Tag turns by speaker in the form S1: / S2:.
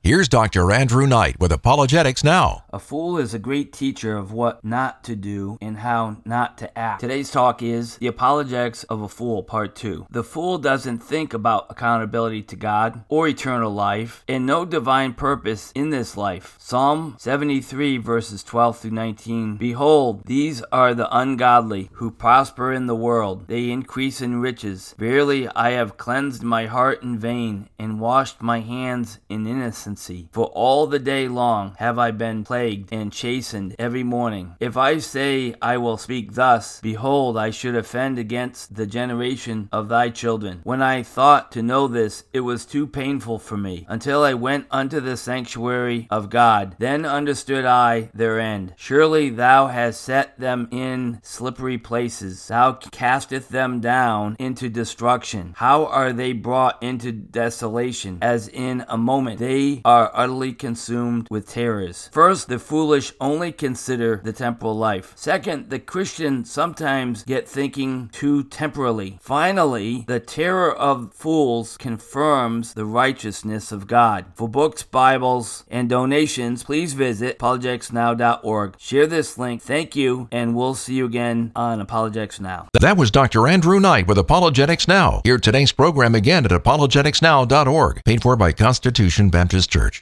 S1: Here's Dr. Andrew Knight with Apologetics Now.
S2: A fool is a great teacher of what not to do and how not to act. Today's talk is The Apologetics of a Fool, Part 2. The fool doesn't think about accountability to God or eternal life and no divine purpose in this life. Psalm 73 verses 12 through 19. Behold, these are the ungodly who prosper in the world. They increase in riches. Verily, I have cleansed my heart in vain and washed my hands in innocency. For all the day long have I been plagued and chastened every morning. If I say I will speak thus, behold, I should offend against the generation of thy children. When I thought to know this, it was too painful for me, until I went unto the sanctuary of God. Then understood I their end. Surely thou hast set them in slippery places. Thou casteth them down into destruction. How are they brought into desolation? As in a moment they are utterly consumed with terrors. First, the foolish only consider the temporal life. Second, the Christian sometimes get thinking too temporally. Finally, the terror of fools confirms the righteousness of God. For books, Bibles, and donations, please visit apologeticsnow.org. Share this link. Thank you, and we'll see you again on Apologetics Now.
S1: That was Dr. Andrew Knight with Apologetics Now. Hear today's program again at apologeticsnow.org. Paid for by Constitution Baptist Church.